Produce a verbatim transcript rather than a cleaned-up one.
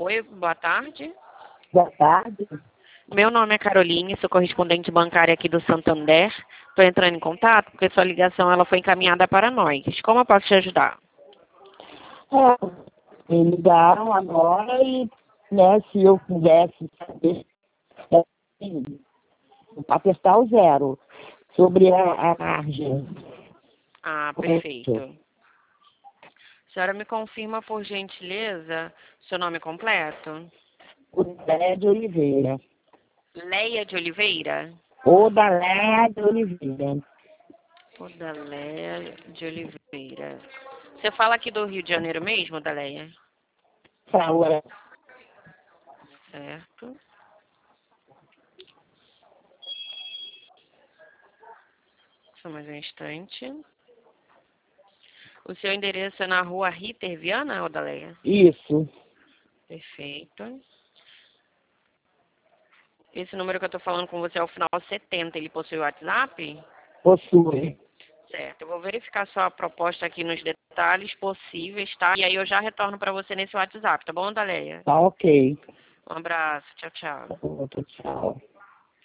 Oi, boa tarde. Boa tarde. Meu nome é Caroline, sou correspondente bancária aqui do Santander. Estou entrando em contato porque sua ligação ela foi encaminhada para nós. Como eu posso te ajudar? É, me ligaram agora e, né, se eu pudesse saber, para testar o zero, sobre a, a margem. Ah, perfeito. A senhora me confirma, por gentileza, seu nome completo? Odalé de Oliveira. Leia de Oliveira? Odalé de Oliveira. Odaleia de Oliveira. Você fala aqui do Rio de Janeiro mesmo, Odaleia? Saúde. Certo. Só mais um instante. O seu endereço é na rua Ritter Viana, Odaleia? Isso. Perfeito. Esse número que eu estou falando com você é o final setenta, ele possui o WhatsApp? Possui. Certo, eu vou verificar sua proposta aqui nos detalhes possíveis, tá? E aí eu já retorno para você nesse WhatsApp, tá bom, Odaleia? Tá ok. Um abraço, tchau, tchau. Outro tchau.